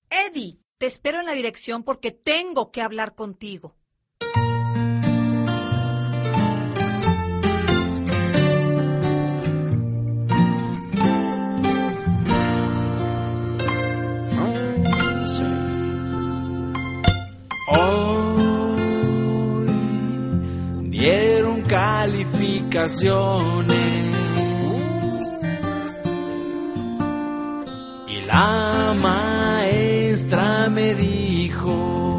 Eddie, te espero en la dirección porque tengo que hablar contigo. Hoy dieron calificaciones y la maestra me dijo: